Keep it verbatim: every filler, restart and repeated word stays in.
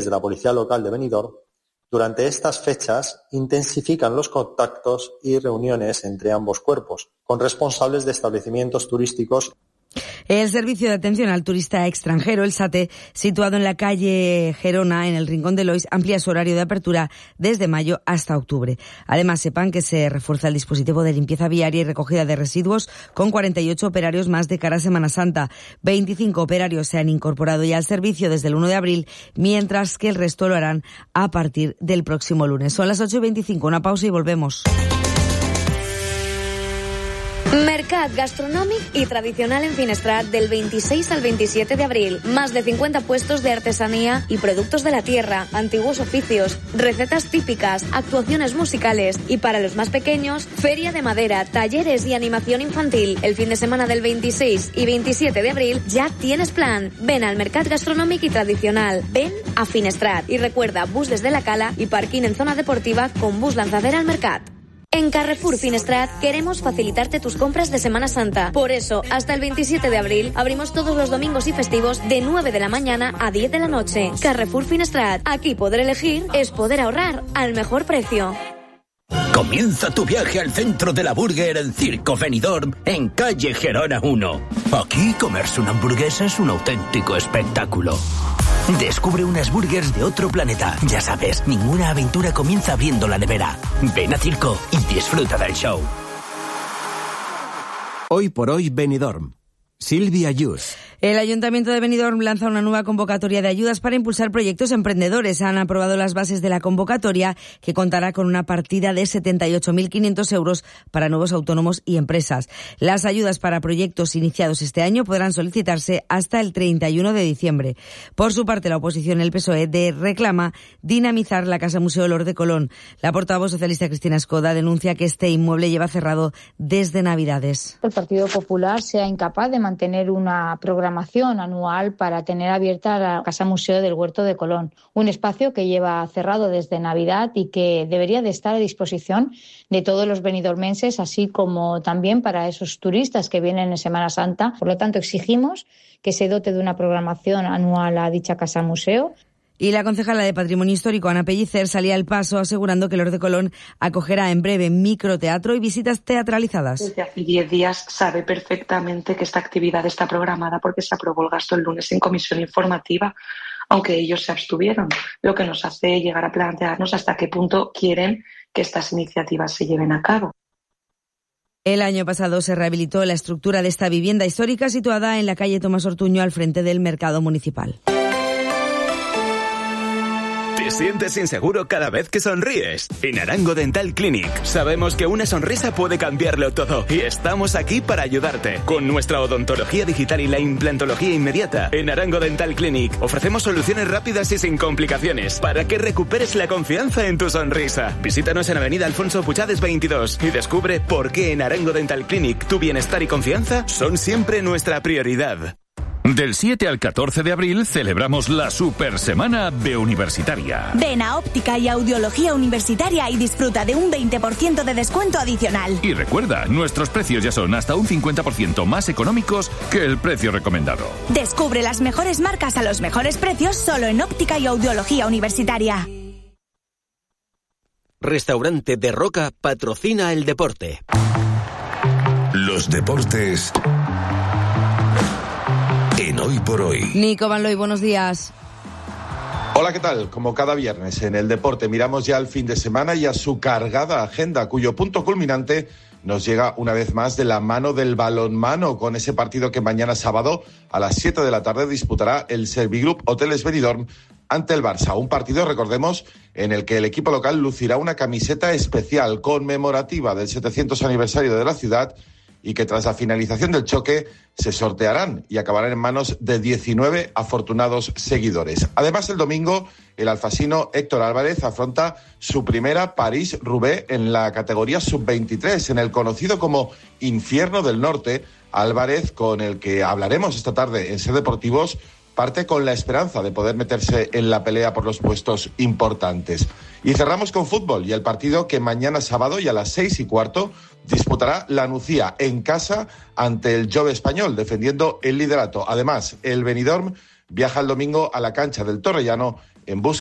de la Policía Local de Benidorm, durante estas fechas intensifican los contactos y reuniones entre ambos cuerpos, con responsables de establecimientos turísticos. El Servicio de Atención al Turista Extranjero, el SATE, situado en la calle Gerona, en el Rincón de Lois, amplía su horario de apertura desde mayo hasta octubre. Además, sepan que se refuerza el dispositivo de limpieza viaria y recogida de residuos con cuarenta y ocho operarios más de cara a Semana Santa. veinticinco operarios se han incorporado ya al servicio desde el uno de abril, mientras que el resto lo harán a partir del próximo lunes. Son las ocho y veinticinco, una pausa y volvemos. Mercat Gastronòmic y Tradicional en Finestrat del veintiséis al veintisiete de abril. Más de cincuenta puestos de artesanía y productos de la tierra, antiguos oficios, recetas típicas, actuaciones musicales y para los más pequeños, feria de madera, talleres y animación infantil. El fin de semana del veintiséis y veintisiete de abril ya tienes plan. Ven al Mercat Gastronòmic y Tradicional. Ven a Finestrat. Y recuerda, bus desde la Cala y parking en zona deportiva con bus lanzadera al Mercat. En Carrefour Finestrat queremos facilitarte tus compras de Semana Santa. Por eso, hasta el veintisiete de abril abrimos todos los domingos y festivos de nueve de la mañana a diez de la noche. Carrefour Finestrat. Aquí poder elegir es poder ahorrar al mejor precio. Comienza tu viaje al centro de la burger en Circo Benidorm, en calle Gerona uno. Aquí comerse una hamburguesa es un auténtico espectáculo. Descubre unas burgers de otro planeta. Ya sabes, ninguna aventura comienza abriendo la nevera. Ven a Circo y disfruta del show. Hoy por hoy Benidorm. Silvia Yus. El Ayuntamiento de Benidorm lanza una nueva convocatoria de ayudas para impulsar proyectos emprendedores. Han aprobado las bases de la convocatoria, que contará con una partida de setenta y ocho mil quinientos euros para nuevos autónomos y empresas. Las ayudas para proyectos iniciados este año podrán solicitarse hasta el treinta y uno de diciembre. Por su parte, la oposición, el P S O E, de reclama dinamizar la Casa Museo Lord de Colón. La portavoz socialista Cristina Escoda denuncia que este inmueble lleva cerrado desde Navidades. El Partido Popular sea incapaz de mantener una programación anual para tener abierta la Casa Museo del Huerto de Colón, un espacio que lleva cerrado desde Navidad y que debería de estar a disposición de todos los benidormenses, así como también para esos turistas que vienen en Semana Santa. Por lo tanto, exigimos que se dote de una programación anual a dicha Casa Museo. Y la concejala de Patrimonio Histórico, Ana Pellicer, salía al paso asegurando que el Lord de Colón acogerá en breve microteatro y visitas teatralizadas. Desde hace diez días sabe perfectamente que esta actividad está programada porque se aprobó el gasto el lunes en comisión informativa, aunque ellos se abstuvieron, lo que nos hace llegar a plantearnos hasta qué punto quieren que estas iniciativas se lleven a cabo. El año pasado se rehabilitó la estructura de esta vivienda histórica situada en la calle Tomás Ortuño, al frente del mercado municipal. ¿Te sientes inseguro cada vez que sonríes? En Arango Dental Clinic sabemos que una sonrisa puede cambiarlo todo y estamos aquí para ayudarte. Con nuestra odontología digital y la implantología inmediata, en Arango Dental Clinic ofrecemos soluciones rápidas y sin complicaciones para que recuperes la confianza en tu sonrisa. Visítanos en Avenida Alfonso Puchades veintidós y descubre por qué en Arango Dental Clinic tu bienestar y confianza son siempre nuestra prioridad. Del siete al catorce de abril celebramos la Super Semana B Universitaria. Ven a Óptica y Audiología Universitaria y disfruta de un veinte por ciento de descuento adicional. Y recuerda, nuestros precios ya son hasta un cincuenta por ciento más económicos que el precio recomendado. Descubre las mejores marcas a los mejores precios solo en Óptica y Audiología Universitaria. Restaurante de Roca patrocina el deporte. Los deportes en Hoy por Hoy. Nico Van Looy, buenos días. Hola, ¿qué tal? Como cada viernes en el deporte miramos ya al fin de semana y a su cargada agenda, cuyo punto culminante nos llega una vez más de la mano del balonmano, con ese partido que mañana sábado a las siete de la tarde disputará el Servigroup Hoteles Benidorm ante el Barça. Un partido, recordemos, en el que el equipo local lucirá una camiseta especial conmemorativa del setecientos aniversario de la ciudad y que tras la finalización del choque se sortearán y acabarán en manos de diecinueve afortunados seguidores. Además, el domingo, el alfasino Héctor Álvarez afronta su primera París-Roubaix en la categoría sub veintitrés, en el conocido como Infierno del Norte. Álvarez, con el que hablaremos esta tarde en Ser Deportivos, parte con la esperanza de poder meterse en la pelea por los puestos importantes. Y cerramos con fútbol y el partido que mañana sábado y a las seis y cuarto disputará la Nucía en casa ante el Jove Español, defendiendo el liderato. Además, el Benidorm viaja el domingo a la cancha del Torrellano en busca